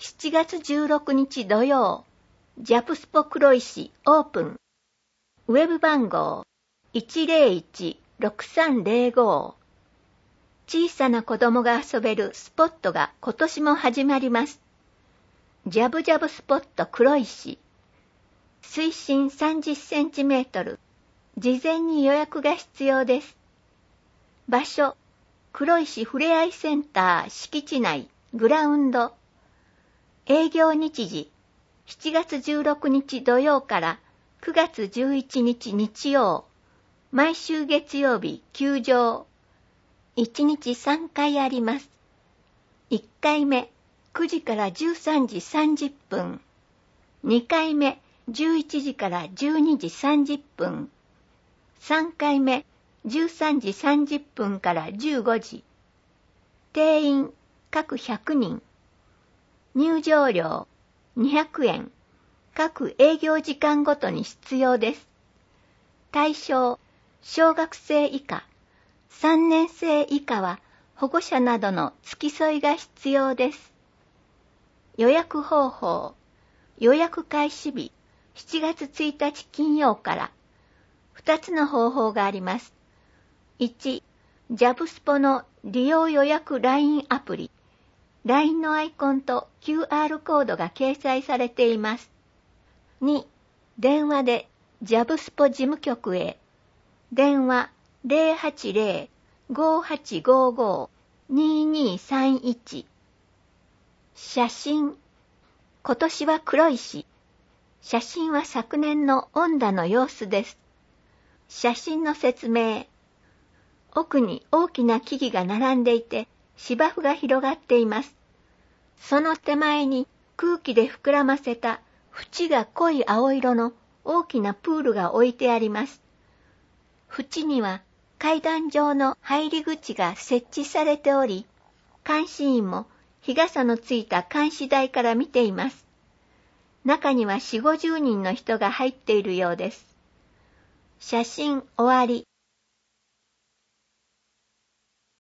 7月16日土曜、ジャプスポ黒石オープン。ウェブ番号 101-6305。小さな子供が遊べるスポットが今年も始まります。ジャブジャブスポット黒石。水深30センチメートル。事前に予約が必要です。場所、黒石ふれあいセンター敷地内グラウンド。営業日時、7月16日土曜から9月11日日曜。毎週月曜日休場。1日3回あります。1回目、9時から13時30分。2回目、11時から12時30分。3回目、13時30分から15時。定員、各100人。入場料、200円。各営業時間ごとに必要です。対象、小学生以下。3年生以下は保護者などの付き添いが必要です。予約方法。予約開始日7月1日金曜から2つの方法があります。1、ジャブスポの利用予約 LINE アプリ。LINE のアイコンと QR コードが掲載されています。2、電話でジャブスポ事務局へ。電話080-5855-2231。写真。今年は黒石。写真は昨年の恩田の様子です。写真の説明。奥に大きな木々が並んでいて、芝生が広がっています。その手前に空気で膨らませた縁が濃い青色の大きなプールが置いてあります。縁には階段状の入り口が設置されており、監視員も日傘のついた監視台から見ています。中には4、50人の人が入っているようです。写真終わり。